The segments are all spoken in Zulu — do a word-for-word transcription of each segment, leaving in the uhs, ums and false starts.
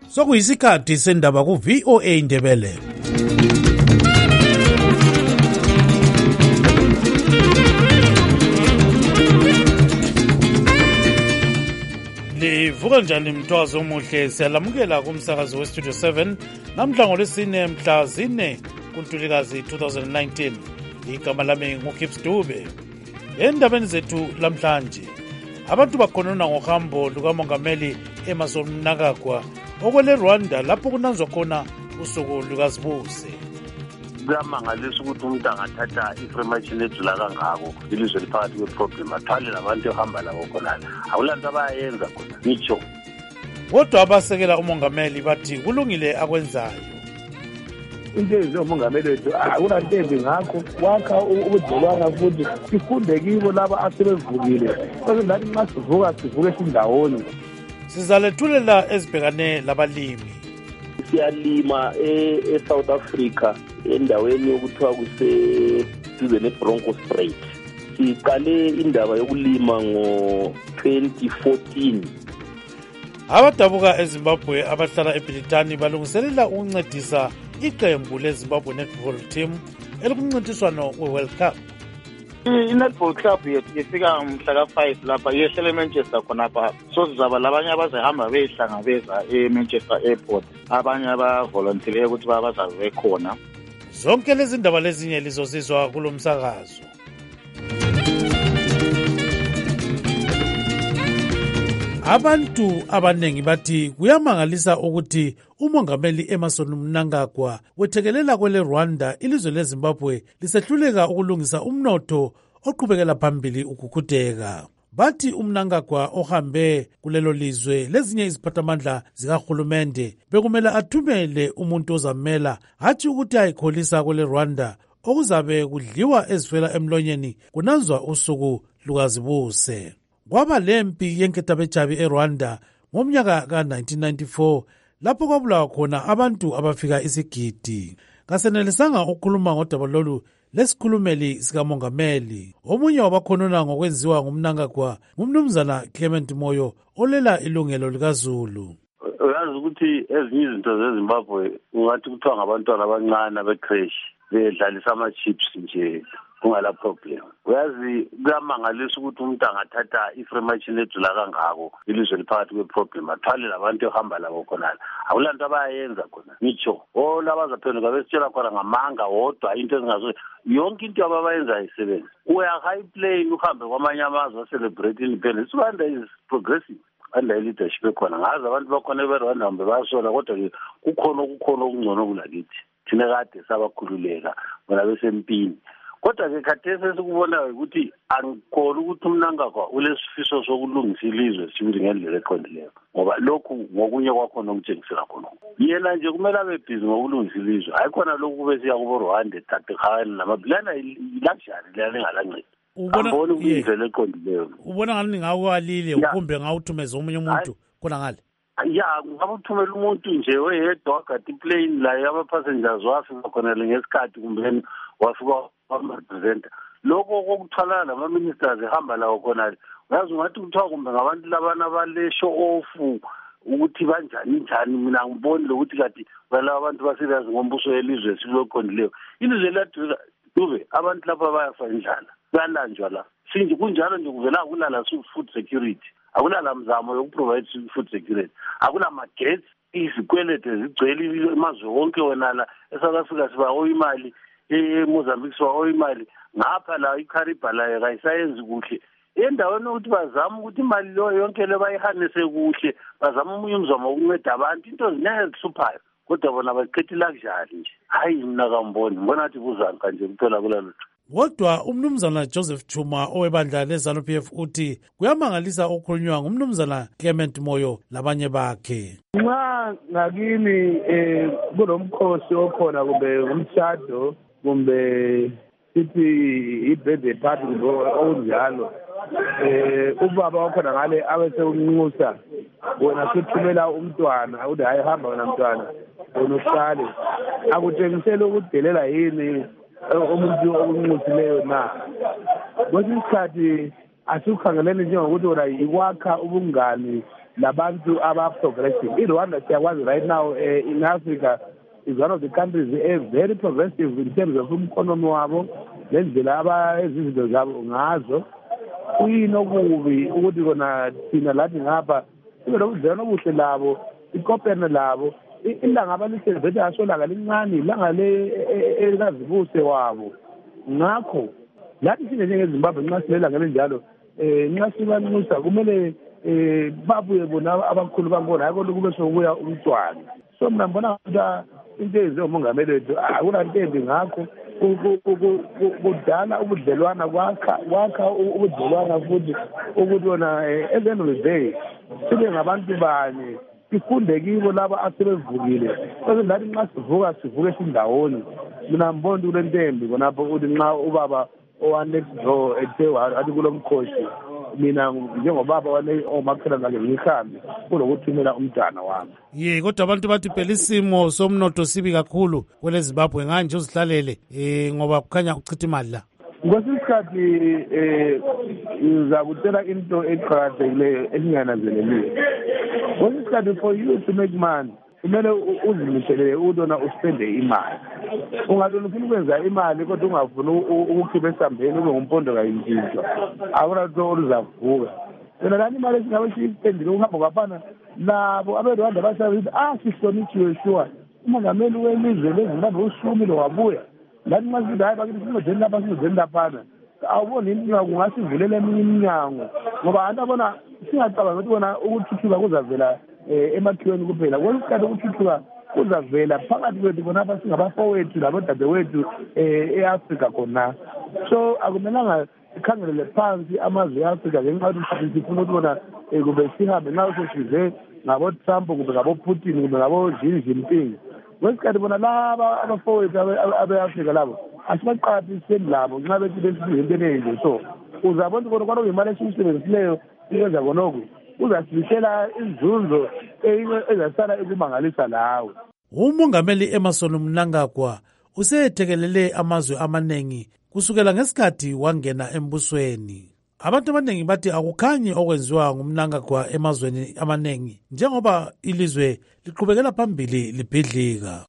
Sokuyisikhathi sendaba ku V O A Indebele. Livuka njani mthwazi omuhle, siyalamukela kumsakazo we Studio seven namhla ngolwesine mhla zine kuNtulikazi two thousand nineteen. Igama lami nguKips Dube. Endabeni zethu lamhlanje, abantu bakhonona ngohambo lukamongameli Emmerson Mnangagwa okwele Rwanda lapho kunanzwa khona usuku lukazibuse. Kuyamangalisa ukuthi umuntu angathatha information edlula kangako ilizwe liphakathi kweproblem athwale labantu ehamba labo khonana. Akulanto abayenza khona ngitsho. Kodwa abasekela umongameli bathi kulungile akwenzayo. Into ezomongameli wethu akunantembi ngakho wakha ubudlelwano futhi sifunde kibo laba asebevukile bese ngathi nxa sivuka sivuke sindawonye. Sizalethulela ezibhekane labalimi. Siyalima e-South Africa endaweni yokuthiwa kuseduze ne-Bronco Strait. Siqale indaba yokulima ngo twenty fourteen. Abadabuka eZimbabwe abahlala eBritani balungiselela ukuncedisa iqembu leZimbabwe Netball Team elikumncintiswano we-World Cup. I-Netball Club yethu yefika mhla ka five lapha yehlele eManchester khonapha. So sizaba labanye abazahamba beyihlangabeza eManchester Airport. Abanye abavolunteer ukuthi bazabe khona. Zonke lezi ndaba lezinye lizozizwa kulomsakazo. Abantu abanengi bathi kuyamangalisa ukuthi umongameli Emmerson Mnangagwa wethekelela kwele Rwanda ilizwe leZimbabwe lisehluleka ukulungisa umnotho oqhubekela phambili ukukhutheka. Bathi uMnangagwa ohambe kulelo lizwe lezinye iziphathamandla zikahulumende bekumele athumele umuntu ozamela hathi ukuthi ayikholisa kwele Rwanda okuzabe kudliwa ezifela emlonyeni kunanzwa usuku lukazibuse. Kwaba lempi yenketabejabi eRwanda ngomnyaka ka nineteen ninety-four lapho kwabulawa khona abantu abafika isigidi. Kasenelisanga ukukhuluma ngodaba lolu lesikhulumeli sikamongameli. Omunye wabakhonona ngokwenziwa ngumnangagwa ngumnumzana Clement Moyo olela ilungelo likaZulu. Uyazi ukuthi ezinye izinto zeZimbabwe ungathi kuthiwa ngabantwana abancane abecrash bedlalisa ama-chips nje kungala problem. Uyazi kuyamangalisa ukuthi umuntu angathatha information edlula kangako ilizwe liphakathi kweproblem athwale labantu ehamba labo khonana. Akulanto abayenza khona ngitsho olaba bazaphenduka besitshela khona ngamanga wodwa into ezingazo yonke into ababayenza ayisebenzi. Uya high plane uhambe kwamanye amazwe celebrate independence. Rwanda is progressive under leadership ekhona. Ngazi abantu bakhona eRwanda hambe basola kodwa kukhona okukhona okungcono kulakithi. Thina kade sabakhululeka bona besempini. Kodwa ke khathesi esikubonayo ukuthi angikholwa ukuthi uMnangagwa ulesifiso sokulungisa ilizwe sibili ngendlela eqondileyo ngoba lokhu ngokunye kwakhona okutshengisela khona yena nje kumele abe busy ngokulungisa ilizwe hayi khona lokhu bese yakubo Rwanda eTatekhan namablana luxury leyalengalanqedi. Ubona indlela eqondileyo. Ubona ngani ngawalile ukumbe ngawuthumeza omunye umuntu khona ngale. Ya ngabuthumela umuntu nje weyedwa gadi plane la aba-passengers wafika khona ngesikhathi kumbe wafika wama-representa. Lokho okuthwala lama-ministers ehamba lawo khona uyazi ungathi kuthiwa kumbe ngabantu labana abale show off ukuthi banjani njani. Mina ngibonile ukuthi kati balaba abantu basiriyazi ngombuso welizwe siloqondileyo. Ilizwe lethu Dube abantu lapha bayafa indlala bayalanjwa la sinje kunjalo nje kuvela kulala food security. Akulala mzamo yokuprovide food security. Akunamagetsi izikwelede zigcwele emazwe wonke wonala eSouth Africa sibaho imali eMozambique sibaho imali ngapha la iCaribe la kayisayenzi kuhle. Endaweni ukuthi bazama ukuthi imali lo yonke le bayihanise kuhle bazama umunye umzamo wokunceda abantu into zinyanga ezihluphayo kodwa bona baqhethe luxury nje. Hayi mina kamboni ngibona ukuthi kuzani kanje kuphela kulalo. Kodwa umnumzana Joseph Chuma owebandla leZANU P F uthi kuyamangalisa okukhulunywa ngumnumzana Clement Moyo labanye bakhe. Nxa ngakini eh kunomkhosi okhona kumbe umshado kumbe sithi ibirthday party okunjalo eh ubaba wakhona ngale abese unxusa wena sithumela umntwana uthi hayi hamba wena mntwana unohlale akutshengisela ukudelela yini umuntu okunxusileyo na. Kwesinye isikhathi asikhangeleni njengokuthi wena iwakha ubungani labantu aba-progressive. I-Rwanda siyakwazi right now uh, in Africa is one of the countries uh, very progressive in terms of umkhonomi wabo nendlela abayizinto zabo ngazo. Kuyinokubi ukuthi kona thina lathi ngapha sibe nobudlelwano obuhle labo, ikopene labo. Ilanga abalisebenza asolanga lincane ilanga le elazibuse wabo. Ngakho lathi sine njengeZimbabwe nxa silela ngelinjalo eh nxa sibanusa kumele eh babuye bona abakhulu bangona akho lokube sokuya umntwana. So mina ngibona ukuthi into ezomongameli wethu akunantembi ngakho kudala ubudlelwana kwakha kwakha ubudlelwana futhi ukuthi wona at the end of the day sibe ngabantu banye sifunde kibo laba asebevukile. Bese lathi nxa sivuka sivuke sindawoni. Mina ngibona kule ntembi khonapho ukuthi nxa ubaba owane next door ethe athi kulo mkhosi mina njengobaba wane omakhala ngake ngihambe kulokuthumela umntana wami. Ye kodwa abantu bathi phela isimo somnotho sibi kakhulu kwele Zimbabwe nganje uzihlalele eh ngoba kukhanya uchitha imali la. Ngosisikhathi eh ngizakutshela into eqhakathekileyo engingananzeleliyo. Ngosisikhathi for you to make money kumele uzimisele udona uspende imali. Ungadona ufuna ukwenza imali kodwa ungafuna ukukhipha esambeni ube ngumpondo kayintshintshwa. Akuna nto oluzavuka. Yena lani imali esingabe siyipendile ukuhamba ngapana labo abeRwanda basabithi ah sihlonitshiwe sure. Umongameli welizwe leZimbabwe usumile wabuya. Lani masithi hayi bakithi sinodeni lapha sinodeni laphana. Awuboni inkinga kungasivulela eminye iminyango ngoba abantu abona singacabanga ukuthi bona ukuthuthuka kuzavela emakhiweni kuphela. Kwesikhathi ukuthuthuka kuzavela phakathi kwethu khonapha singabafowethu labodadewethu e-Afrika khona. So akumelanga sikhangelele phansi amazwe e-Afrika ngenxa yokuthi sifuna ukuthi bona kube sihambe nxa sesize ngabo-Trump kumbe ngabo-Putin kumbe ngabo-Xi Jinping. Kwesikhathi bona laba abafowethu abe-Afrika labo asibaqaphiseni labo nxa bethi besize into enenje. So uzabona ukuthi kona kuyimali esiyisebenzisileyo ikwenza konoku uzasibisela inzunzo ezasala ekumangalisa lawe. Umongameli Emmerson Mnangagwa usethekelele amazwe amaningi kusukela ngesikhathi wangena embusweni. Abantu abaningi bathi akukhanyi okwenziwa ngumNangagwa emazweni amaningi njengoba ilizwe liqhubekela phambili libhidlika.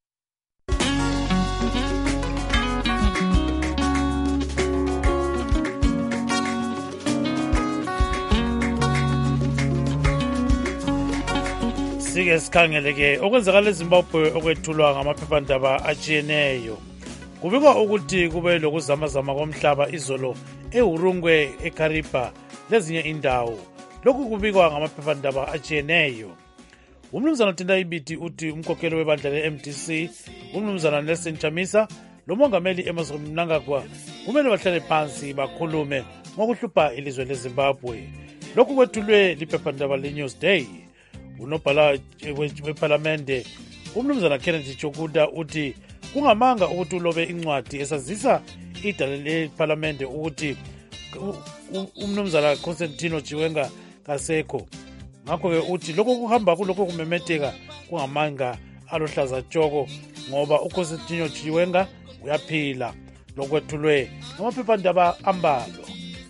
Sike sikhangeleke okwenzakala eZimbabwe okwethulwa ngamaphephandaba atshiyeneyo. Kubikwa ukuthi kube lokuzamazama komhlaba izolo eHurungwe, eKariba lezinye indawo. Lokhu kubikwa ngamaphephandaba atshiyeneyo. Umnumzana Thinta Ibiti uthi umkhokheli webandla le-M D C, umnumzana Nelson Chamisa lomongameli Emmerson Mnangagwa kumele bahlale phansi bakhulume ngokuhlupha ilizwe leZimbabwe. Lokhu kwethulwe liphephandaba le-Newsday. Unobhala wePhalamende umnumzana Kennedy Chokuda uthi kungamanga ukuthi ulobe incwadi esazisa idale lePhalamende ukuthi umnumzana Constantino Chiwenga kasekho. Ngakho-ke uthi lokho kuhamba kulokho kumemetheka kungamanga alohlaza tshoko ngoba uConstantino Chiwenga uyaphila. Lokwethulwe ngamaphephandaba ambalwa.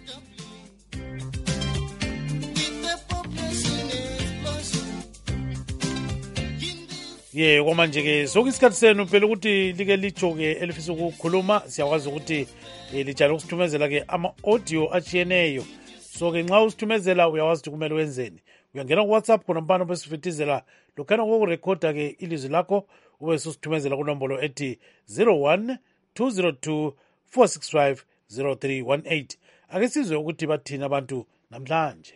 Ye kwamanje-ke sokuyisikhathi senu phela ukuthi like litsho-ke elifisa ukukhuluma siyakwazi ukuthi lijala ukusithumezela-ke ama-audio atshiyeneyo. So-ke nxa usithumezela uyawazi ukuthi kumele wenzeni. Uyangena ku-WhatsApp khona mpano besifithizela lokhana kokurekhoda-ke ilizwi lakho ube susithumezela kunombolo ethi zero one two zero two four six five zero three one eight. Ake sizwe ukuthi bathina abantu namhlanje.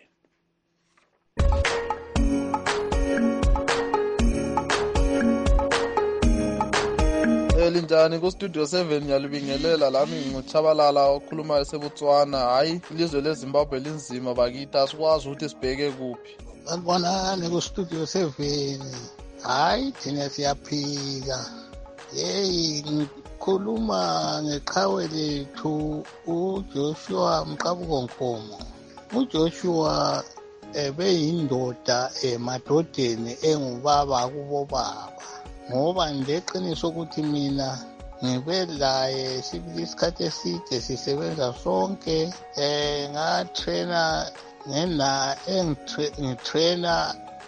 Linjani ku studio seven ngiyalibingelela lami nguTshabalala okhuluma eseBotswana. Hayi ilizwe leZimbabwe linzima bakithi asikwazi ukuthi sibheke kuphi. Sanibonani ku studio seven. Hayi thina siyaphika. Hey ngikhuluma ngeqhawe lethu uJoshua Mqabuko Nkomo. uJoshua ebeyindoda emadodeni engubaba kubo baba. Ngoba ngeqiniso ukuthi mina ngibe laye sibili isikhathi eside sisebenza sonke eh ngatrainer ngena engitrainer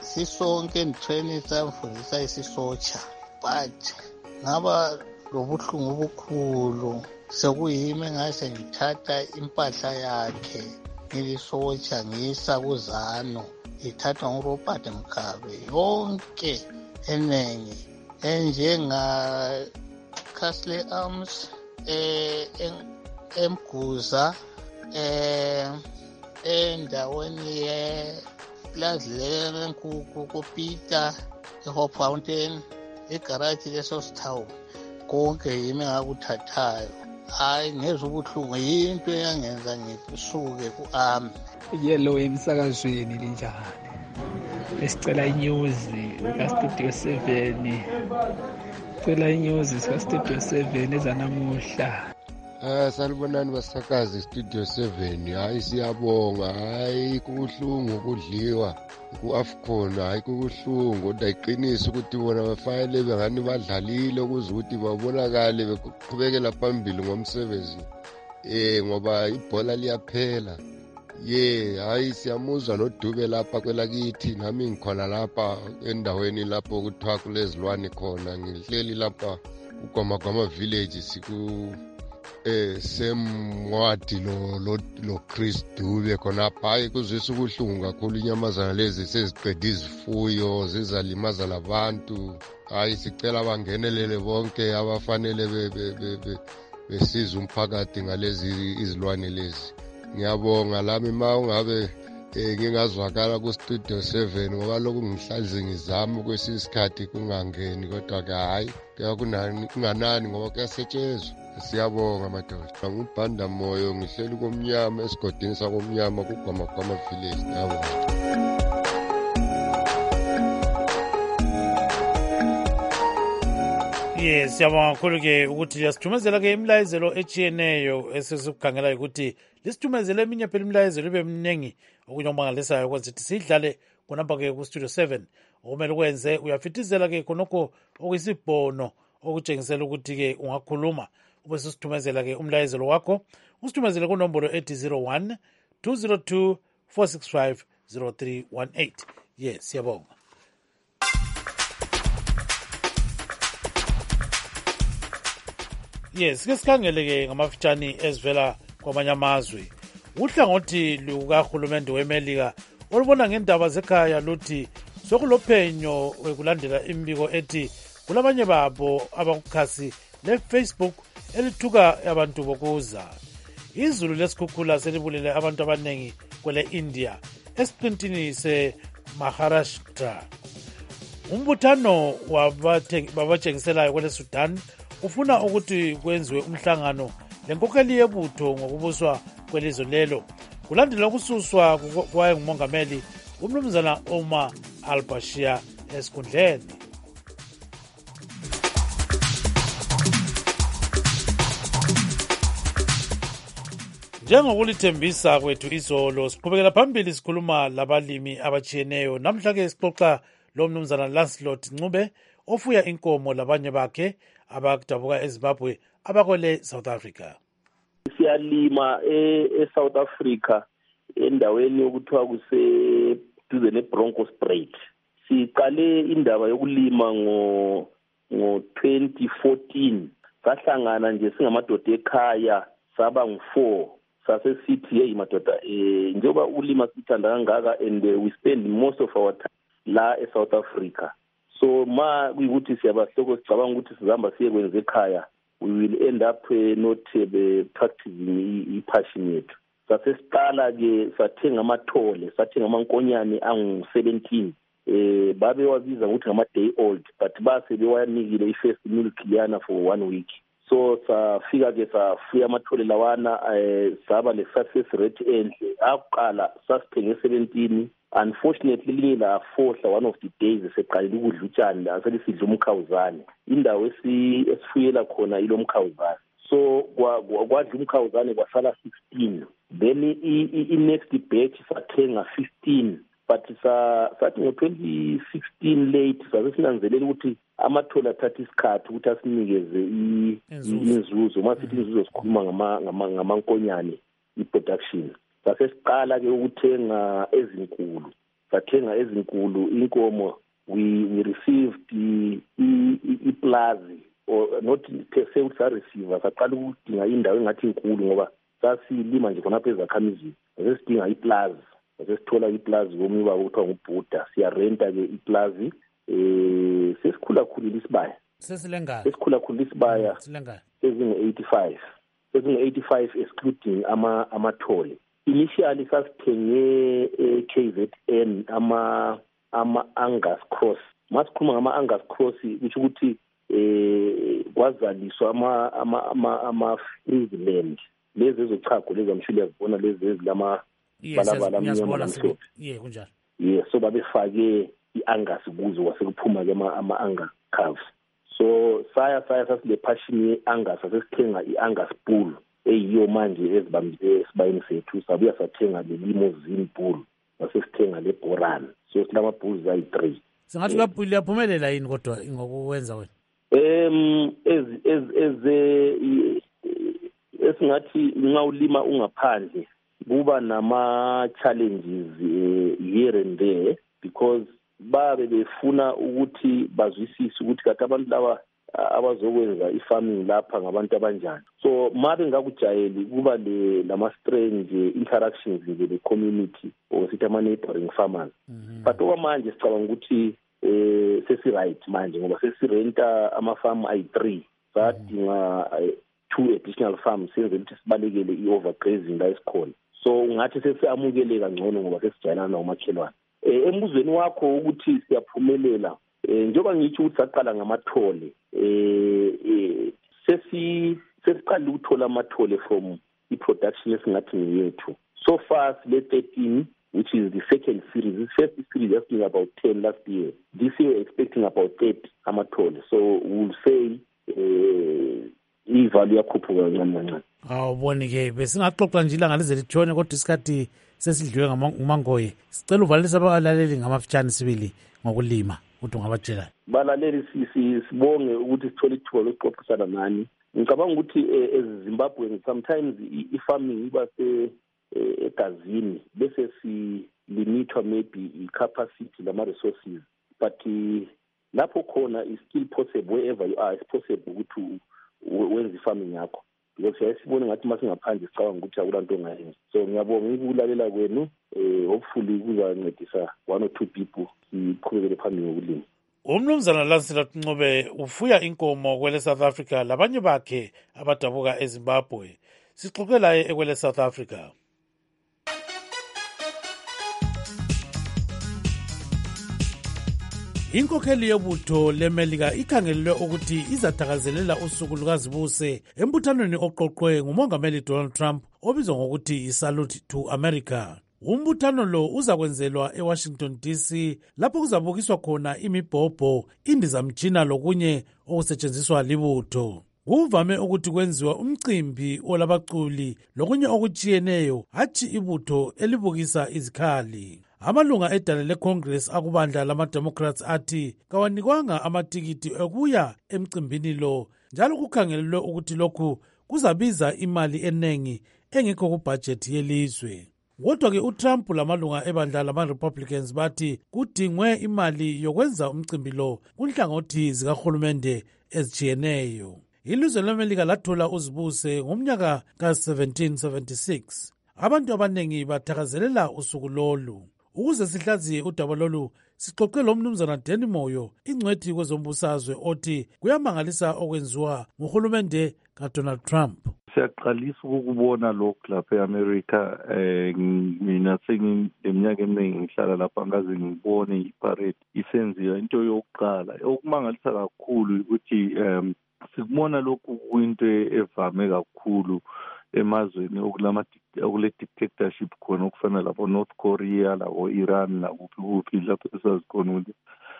sisonke enditreni samfundisa isisotsha but ngaba lobuhlungu obukhulu sekuyimi engase ngithatha impahla yakhe ngilisotsha ngiyisa kuzano ithathwa nguRobert Mkhabe yonke eningi enjenga Castle Arms eh eMguza eh endaweni ye Plaza lenkukhu kuPeter eHope Fountain egarage leso sithawu konke yimi ngakuthathayo hayi ngezwe ubuhlungu yinto eyangenza ngisuke kuami yellow emsakazweni linjani esicela inews ka Studio seven cela inews ka Studio seven ezanamuhla. Ah salibonani basakazi Studio seven hayi siyabonga hayi kubuhlungu kudliwa ku-Afcon hayi kubuhlungu kodwa iqiniso ukuthi bona bafanele bengani badlalile ukuze ukuthi babonakale beqhubekela phambili ngomsebenzi eh ngoba ibhola liyaphela ye hayi siyamuzwa noDube lapha kwelakithi nami ngikhona lapha endaweni lapho kuthiwa kulezilwane khona ngihleli lapha uGwamagwama village siku eh semwadi lo lo, lo Chris Dube khonapha hayi kuzwisa ubuhlungu kakhulu inyamazana lezi seziqeda izifuyo zizalimaza labantu hayi sicela bangenelele bonke abafanele besiza umphakathi ngalezi izilwane lezi. Ngiyabonga lami ma ungabe ngingazwakala ku Studio seven ngoba lokhu ngihlanze ngizama kwesisikhathi kungangeni kodwa ke hayi kuyakunani kunganani ngoba kuyasetshezwa. Siyabonga madoda ngubhanda moyo ngihleli komnyama esigodini sakomnyama kuGwamagwama village yabo. Yes, siyabonga kakhulu ke ukuthi yasithumezela ke imlayezelo echiyeneyo esesikhangela ukuthi lisithumezele eminye phela imlayezelo ibe mningi okunye omangalisayo ukwenza ukuthi sidlale khonapha ke ku Studio seven okumele ukwenze uyafithizela ke khonokho okuyisibhono okutshengisela ukuthi ke ungakhuluma ube sisithumezela ke umlayezelo wakho usithumezele kunombolo ethi zero one two zero two four six five zero three one eight. Yes, siyabonga. Yes, ke sikhangele ke ngamafitshane ezivela kwamanye amazwe. Uhlangothi lukahulumende weMelika olubona ngendaba zekhaya luthi sokulophenyo wekulandela imbiko ethi kulabanye babo abakukhasi leFacebook elithuka abantu bokuza. Izulu lesikhukhula selibulele abantu abanengi kwele India esiqintini seMaharashtra. Umbuthano wabatshengiselayo kwele Sudan ufuna ukuthi kwenziwe umhlangano lenkokheli yebutho ngokubuswa kwelizwe lelo kulandela ukususwa kwayengumongameli umnumzana Omar al-Bashir esikhundleni. Njengokulithembisa kwethu izolo siqhubekela phambili sikhuluma labalimi abachiyeneyo. Namhla ke sixoxa lo mnumzana Lancelot Ncube ofuya inkomo labanye bakhe abakudabuka eZimbabwe abakwele South Africa. Siyalima eSouth Africa endaweni yokuthiwa kuse duze neBronkhorstspruit. Siqale indaba yokulima ngo ngo twenty fourteen. Sahlangana nje singamadoda ekhaya saba ngu-four. Sase sithi hey madoda eh njengoba ulima sithanda kangaka and uh, we spend most of our time la eSouth Africa. So ma kuyukuthi siyabahloko sicabanga ukuthi sizamba siye kwenza ekhaya we will end up uh, not uh, practicing i-passion yethu. Sase siqala ke sathenga amathole sathenga amankonyane angu seventeen eh babe wabiza ukuthi ngama day old but base bewanikile i-first milk liyana for one week. So safika ke safuya amathole lawana eh saba le success rate enhle aqala sasithenge seventeen. Unfortunately lila fohla one of the days seqalile ukudla utshani aselisidla umkhawuzane indawo esifuyela khona ilomkhawuzane. So kwadla umkhawuzane kwasala sixteen, then i next batch sathenga fifteen, but sa sathi ngo twenty sixteen late sasinanzelela ukuthi amathola athatha isikhathi ukuthi asinikeze inzuzo masithi inzuzo sikhuluma ngama ngamankonyane i-production. Sasesiqala ke ukuthenga ezinkulu sathenga ezinkulu inkomo. We we received the iplazi or not per se ukuthi receiver saqala ukudinga indawo engathi inkulu ngoba sasilima nje khona phezulu akhamizini sesidinga iplazi sesithola iplazi komnye baba uthiwa ngubhuda siyarenta ke iplazi eh sesikhula khulile isibaya sesilengana sesikhula khulile isibaya silengana sezingu eighty-five sezingu eighty-five excluding ama amathole initially sasithenge K Z N ama ama Angus Cross masikhuluma ngama Angus Cross ukuthi ukuthi eh kwazaliswa ama ama ama ama Friesland lezi ezochago lezi amshilo yazibona lezi ezilama balabala mnyama namhlophe yeah kunjalo yeah so babefake iAngus kuzo wasekuphuma ke ama Angus calves so saya saya sasile passion yeAngus asesithenga iAngus bull eyiyo manje ezibambile esibayeni sethu sabuya sathenga le limousine bull wasesithenga le Boran so silama bulls ayi three singathi kaBull yaphumelela yini kodwa ngokuwenza wena em ez ez ez esingathi ngawulima ungaphandle kuba nama challenges here and there because babe befuna ukuthi bazwisise ukuthi kathi abantu laba abazokwenza ifarming lapha ngabantu abanjani so mabe ngakujayeli kuba le lama strange interactions nje le community or sithi ama neighboring farmers mm -hmm. but okwamanje sicabanga ukuthi eh sesi right manje ngoba sesirenta ama farm ayi three sadinga two additional farms senze ukuthi sibalekele i-overgrazing la esikhona so ungathi sesiamukeleka ngcono ngoba sesijayelana nomakhelwane eh embuzweni wakho ukuthi siyaphumelela eh njengoba ngithi ukuthi saqala ngamathole eh sesi sesiqala ukuthola amathole from i-production esingathi ngiyethu so far sile thirteen which is the second series. This first series is asking about ten last year. This year we're expecting about thirty amathole. So we'll say i-value yakhuphuka kancane kancane. Awuboni ke besingaxoxa nje ilanga lize litshone kodwa isikhathi sesidliwe nguMangoye. Sicela uvalisa abalaleli ngamafitshane sibili ngokulima ukuthi ungabatshela. Balaleli sibonge ukuthi sithole ithuba lokuxoxisana nani. Ngicabanga ukuthi eZimbabwe sometimes i-farming iba se egazini bese si limitwa maybe i-capacity lama resources but lapho khona is still possible wherever you are, it's possible ukuthi wenze i-farming yakho because siyasibona ngathi masingaphandle sicabanga ukuthi akulanto ongayenza so ngiyabonga ukulalela kwenu eh hopefully kuzancedisa one or two people siqhubekele phambili ngokulima. Umnumzana Lancelot Ncube ufuya inkomo kwele South Africa labanye bakhe abadabuka eZimbabwe. Sixoxela ekwele South Africa. Inkokheli yobutho leMelika ikhangelelwe ukuthi izathakazelela usuku lukazibuse embuthanweni oqoqwe ngumongameli Donald Trump obizwa ngokuthi iSalute to America. Umbuthano lo uzakwenzelwa eWashington D C lapho kuzabukiswa khona imibhobho, indizamtshina lokunye okusetshenziswa libutho. Kuvame ukuthi kwenziwa umcimbi olabaculi lokunye okutshiyeneyo hatshi ibutho elibukisa izikhali. Amalunga edale leCongress akubandla lama-Democrats athi kawanikwanga amatikiti ekuya emcimbini lo njalo kukhangelelwe ukuthi lokhu kuzabiza imali enengi engekho kubhajethi yelizwe. Kodwa-ke uTrump lamalunga ebandla lama-Republicans bathi kudingwe imali yokwenza umcimbi lo kunhlangothi zikahulumende ezitshiyeneyo. Ilizwe leMelika lathola uzibuse ngomnyaka ka-seventeen seventy-six. Abantu abanengi bathakazelela usuku lolu. Ukuze sihlaziye udaba lolu sixoxe lo mnumzana Danny Moyo ingcwethi kwezombusazwe othi kuyamangalisa okwenziwa nguhulumende kaDonald Trump. Siyaqalisa ukubona lokhu lapha eAmerica eh mina sengiminyaka eminingi ngihlala lapha ngaze ngibone iparade isenziwa into yokuqala okumangalisa kakhulu ukuthi em sikubona lokhu kwinto evame kakhulu emazweni okulama okule dictatorship khona okufana labo North Korea labo Iran lakuphi kuphi lapho esazikhona ukuthi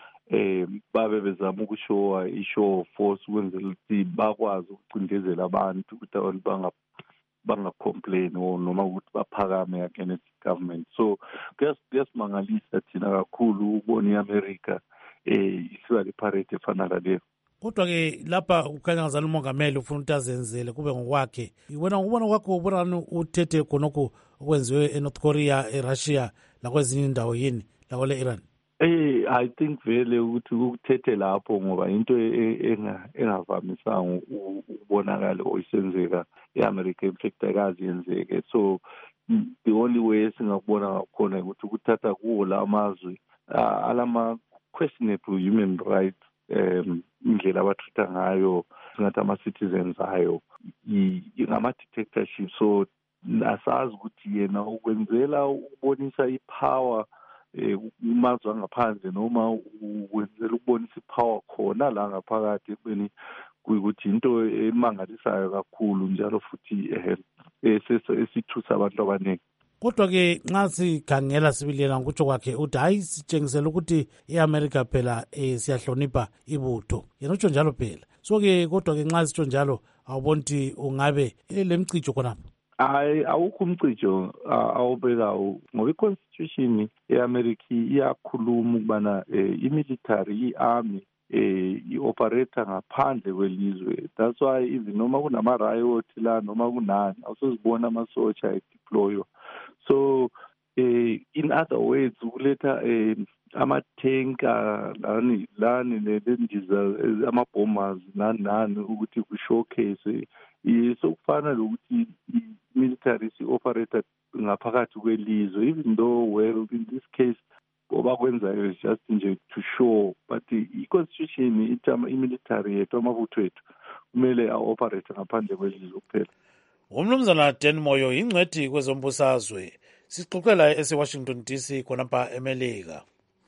eh babe bezama ukushowa ishow force ukwenzela ukuthi bakwazi ukucindezela abantu ukuthi abantu banga banga complain noma ukuthi baphakame against government. So kuyasimangalisa thina kakhulu ukubona iAmerica eh isiba le parade efana naleyo. Kodwa ke lapha ukhanya ngazana umongameli ufuna ukuthi azenzele kube ngokwakhe. Wena ngubona kwakho ubona uthethe khonokho okwenziwe eNorth Korea, eRussia lakwezinye indawo yini lakwele Iran? Eh I think vele ukuthi ukuthethe lapho ngoba into engavamisanga ukubonakala oyisenzeka eAmerica emhlekekazi yenzeke. So the only way singakubona ngakhona ukuthi ukuthatha kuwo la mazwe alama questionable human rights um indlela abathutha ngayo singathi ama citizens ayo ingama dictatorship. So asazi ukuthi yena ukwenzela ukubonisa ipower umazwe ngaphandle noma ukwenzela ukubonisa ipower khona la ngaphakathi ekubeni kuyikuthi into emangalisayo kakhulu njalo futhi esithusa abantu abaningi. Kodwa-ke nxa sikhangela sibilela ngokutsho kwakhe uthi hayi sitshengisela ukuthi i-America phela um siyahlonipha ibutho yena utsho njalo phela. So-ke kodwa-ke nxa sitsho njalo awubona ukuthi ungabe le mcijo khonapho? Hayi awukho umcijo awubekawo ngoba i-constitution ye-America iyakhuluma ukubana i-military i-army eh i-operator ngaphandle kwelizwe. That's why even noma kunama riot la noma kunani awusozibona amasotsha edeploywa. So eh in other words ukuletha eh ama-tanker lani lani lendiza ama-bombers nani nani ukuthi ku-showcase sokufana lokuthi military si-operator ngaphakathi kwelizwe, even though well in this case obakwenzayo is just nje to show, but i-constitution ithi i-military yethu amabutho ethu kumele a-operate ngaphandle kwelizwe kuphela. Umnumzana Dan Moyo ingcwethi kwezombusazwe sixoxela ese-Washington D C khonapha eMelika.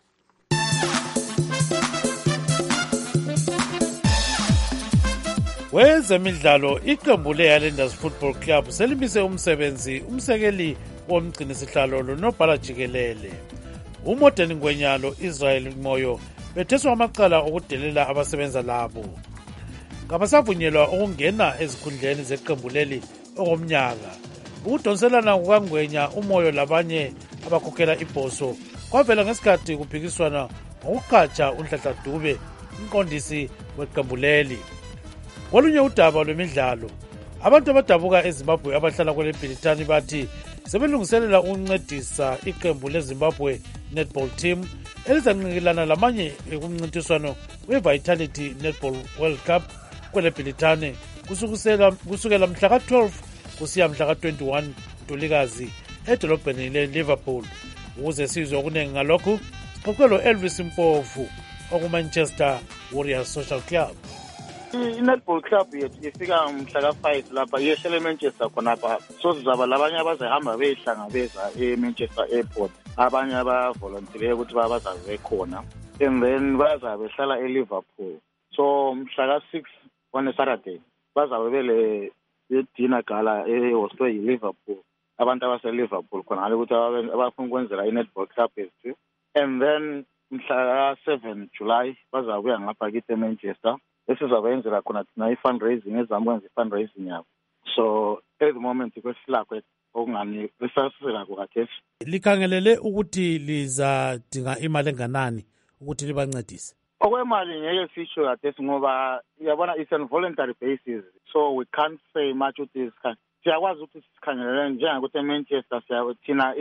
Wezemidlalo iqembu le-Highlanders Football Club selimise umsebenzi umsekeli womgcini sihlalo lonobhala jikelele uModern Ngwenyalo Israel Moyo betheswa amacala okudelela abasebenza labo. Kabasavunyelwa ukungena ezikhundleni zeqembu leli okomnyaka. Ukudonselana kukangwenya uMoyo labanye abakhokhela ibhoso kwavela ngesikhathi kuphikiswana ngokuqhatsha uNhlanhla Dube umqondisi weqembu leli. Kolunye udaba lwemidlalo, abantu abadabuka eZimbabwe abahlala kwele Bhilitani bathi sebelungiselela ukuncedisa iqembu leZimbabwe netball team elizanqikilana lamanye ekumncintiswano we-Vitality Netball World Cup kwele Bhilitani kusukela kusukela mhla ka twelve kusiya mhla ka twenty-one Ntulikazi edolobheni le-Liverpool. Ukuze sizwe okuningi ngalokhu sixoxelwa Elvis Mpofu okuManchester Warriors Social Club. I-netball club yethu ifika mhla ka five lapha yehlele eManchester khonapha, so sizaba labanye abazahamba beyihlangabeza eManchester Airport, abanye abavolontileyo ukuthi bazabe khona, and then bazabe behlala eLiverpool. So mhla ka six on Saturday bazabe bele dinner gala ehostwe yiLiverpool, abantu abase-Liverpool khona ngale ukuthi abafuna ukwenzela i-netball club yethu, and then mhla ka seven July bazabuya ngapha kithi eManchester esizabenzela khona thina i-fundraising ezamukwenza i-fundraising yabo. So at the moment kwesilakho okungani risasiselako kathesi likhangelele ukuthi lizadinga imali enganani ukuthi libancedise. Okwemali ngeke sisho kathesi ngoba uyabona it's on voluntary basis, so we can't say much ukuthi is siyakwazi ukuthi sikhangelele njengokuthi eManchester siyathina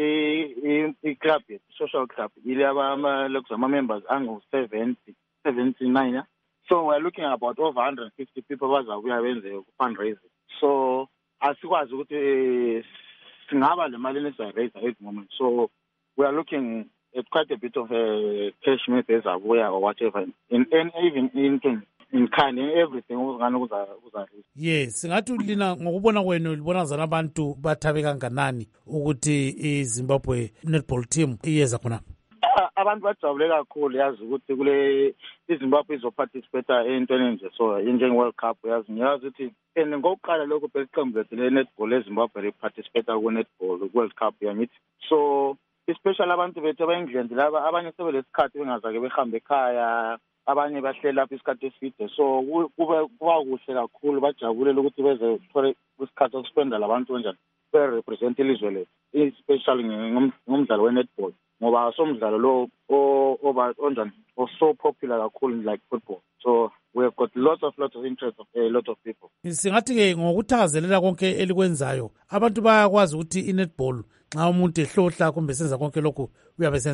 i-club social club ile ama-members angu-seventy seventy-nine. So we're looking at about over one hundred fifty people bazabuya benze fundraising. So asikwazi ukuthi singaba le mali lesiraise at the moment. So we are looking at quite a bit of a cash maybe ezabuya or whatever, in, in even in in kind in everything ngani kuza kuza. Yes, singathi lina ngokubona kwenu libona zana abantu bathabe kanganani ukuthi iZimbabwe netball team iyeza khona. Abantu bajabule kakhulu yazi ukuthi kule iZimbabwe izoparticipate entweni nje, so njenge World Cup yazi ngiyazi ukuthi and ngokuqala lokho beliqembu lethu le-netball eZimbabwe liparticipate ku-netball World Cup yangithi. So especially abantu bethu abayindlendi laba abanye sebelesikhathi bengazake behambe ekhaya, abanye bahlela lapha isikhathi eside, so kuba kuhle kakhulu bajabulela ukuthi beze thole isikhathi sokuspenda labantu kanjani be-represent ilizwe lethu, especially ngomdlalo we-netball ngoba somdlalo lo oba onjani so popular kakhulu like football. So we have got lots of lots of interest of a lot of people. Singathi ke ngokuthakazelela konke elikwenzayo abantu bayakwazi ukuthi i-netball nxa umuntu ehlohla kumbe senza konke lokhu uyabe senzani.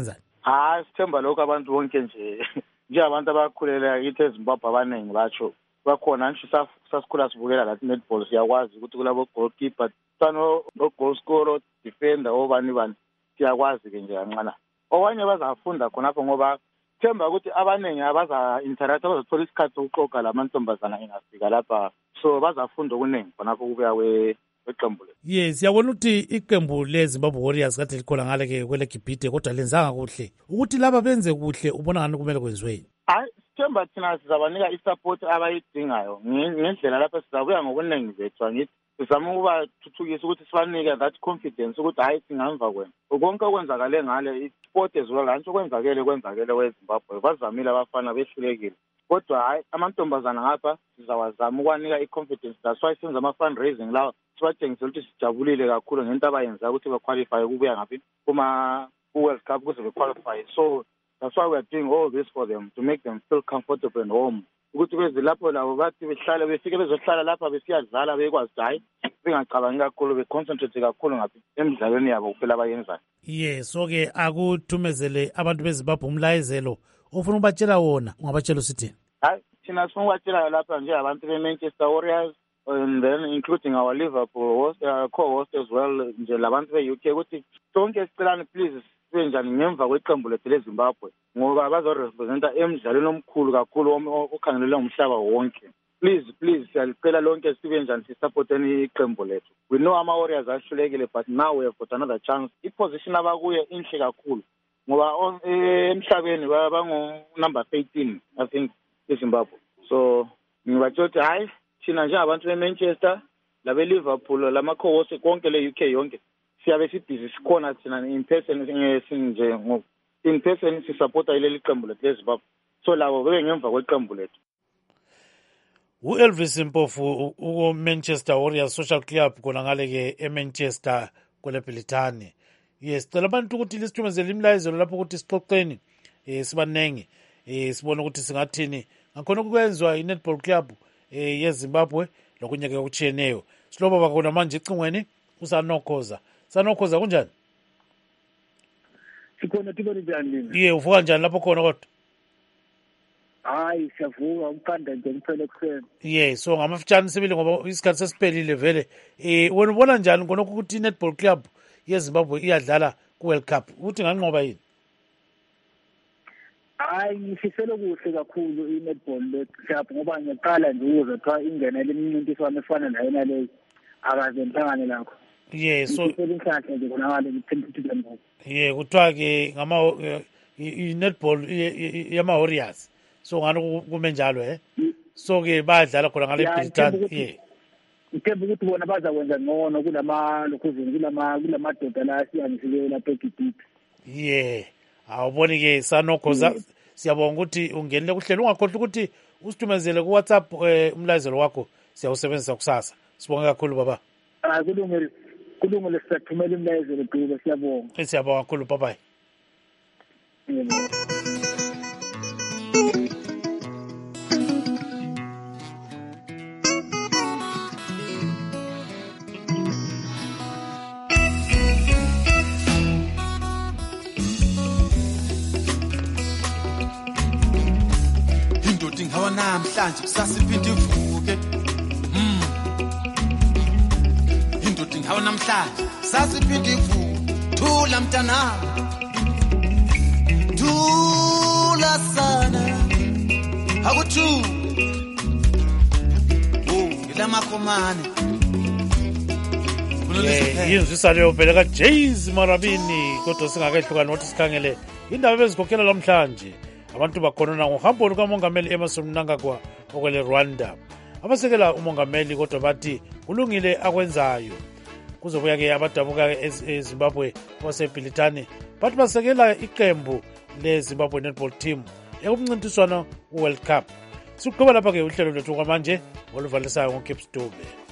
hayi sithemba lokho abantu bonke nje njengabantu abakhulela kithi eZimbabwe abaningi batsho bakhona nje sasikhula sibukela lathi netball siyakwazi ukuthi kulabo goalkeeper sano no goal scorer defender obani bani siyakwazi ke nje kancane owanye bazafunda khonapho ngoba themba ukuthi abaningi abaza interact abazothola isikhathi sokuxoxa lamantombazana engafika lapha so bazafunda okuningi khonapho kubuya we weqembu le. Yes, siyabona ukuthi iqembu leZimbabwe Warriors kade likhona ngale ke kwele Gibhide kodwa lenzanga kuhle. Ukuthi laba benze kuhle ubona ngani kumele kwenziweni? Hayi themba thina sizabanika isupport abayidingayo ngendlela lapha sizabuya ngokuningi bethu angithi sizama ukuba thuthukisa ukuthi sibanike that confidence ukuthi hayi singamva kwena konke okwenzakale ngale isport as well antsho kwenzakele kwenzakele weZimbabwe bazamile abafana behlulekile kodwa hayi amantombazana ngapha sizawazama ukwanika i-confidence that's why senza ama-fundraising lawa sibatshengisela ukuthi sijabulile kakhulu ngento abayenza ukuthi baqualify ukubuya ngaphi kuma ku-World Cup ukuze bequalify so that's why we are doing all this for them to make them feel comfortable and home ukuthi kwezi lapho labo bathi behlale befike bezohlala lapha besiyadlala bekwazi hayi bengacabangi kakhulu beconcentrate kakhulu ngaphi emidlalweni yabo kuphela abayenzayo. Yes, so-ke akuthumezele abantu beZimbabwe umlayezelo ofuna ubatshela wona ungabatshela usithini? Hayi thina sifuna ukubatshela lapha nje abantu be-Manchester Warriors and then including our Liverpool host, uh, co-host as well nje labantu be-U K ukuthi sonke sicelani please sibe njani ngemva kweqembu lethu leZimbabwe ngoba bazorepresenta emidlalweni omkhulu kakhulu okhangelelwe umhlaba wonke. Please please siyalicela lonke sibe njani sisupporteni iqembu lethu. We know ama Warriors ahlulekile but now we have got another chance. I-position abakuye inhle kakhulu ngoba emhlabeni bangu number eighteen I think eZimbabwe. So ngibatsho hayi thina nje abantu beManchester labe Liverpool lama co-host konke le U K yonke siyabe sibhizi sikhona thina in person nje ngo in person sisupporta ileli qembu lethu leZimbabwe so labo bebe ngemva kweqembu lethu. U-Elvis Mpofu u-Manchester Warriors Social Club khona ngale ke eManchester kule Britani. Yes, cela abantu ukuthi lisithumezele imlayezelo lapho ukuthi sixoxeni eh sibanenge eh sibone ukuthi singathini ngakhona ukwenziwa i-Netball Club eh yeZimbabwe lokunye ke okuchiyeneyo. Silobo bakhona manje icingweni usanokhoza. Sanokhoza kunjani? Sikhona tibona njani? Ye uvuka njani lapho khona kodwa? Hayi siyavuka umqanda nje kuphela ekuseni. Ye so ngamafutshane sibili ngoba isikhathi sesiphelile vele. Eh wena ubona njani ngonokho ukuthi i-Netball Club yeZimbabwe iyadlala ku-World Cup uthi nganqoba yini? Hayi ngifisela kuhle kakhulu i-netball club ngoba ngiyaqala nje ukuze cha ingenele imincintiswano efana nayo naleyo akaze ngihlangane lakho. Yeah, so inhlanhla nje khonakala ngithemba ngoba. Yeah, kuthiwa ke ngama i-netball yama Warriors. So ngani kume njalo eh? So ke bayadlala khona ngale Britani. Yeah. Ngithemba ukuthi bona bazakwenza ngcono kulama lokhuzini kulama kulamadoda la siyangisile lapha eGibhide. Yeah. Awuboni ke sanokhoza siyabonga ukuthi ungenile kuhlelo ungakhohlwa ukuthi usithumezele ku WhatsApp umlayezelo wakho siyawusebenzisa kusasa. Sibonga kakhulu baba. Ah kulungile kulungile siyathumela umlayezelo Dube siyabonga. Siyabonga kakhulu bye bye. Hawa namhlanje kusasa iphinde ivuke mm indoda hawa namhlanje kusasa iphinde ivuke thula mntana thula sana akuthu oh ilamakhomane Eh yinzisa leyo phela ka Jays Marabini kodwa singakehlukana ukuthi sikhangele indaba bezikhokhela namhlanje. Abantu bakhona ngohambo lukamongameli Emmerson Mnangagwa okwele Rwanda. Abasekela umongameli kodwa bathi kulungile akwenzayo. Kuzobuya ke abadabuka eZimbabwe waseBritani bathi basekela iqembu leZimbabwe Netball Team ekumncintiswano uWorld Cup. Siqhubeka lapha ke uhlelo lwethu kwamanje oluvalisayo ngoCape Stube.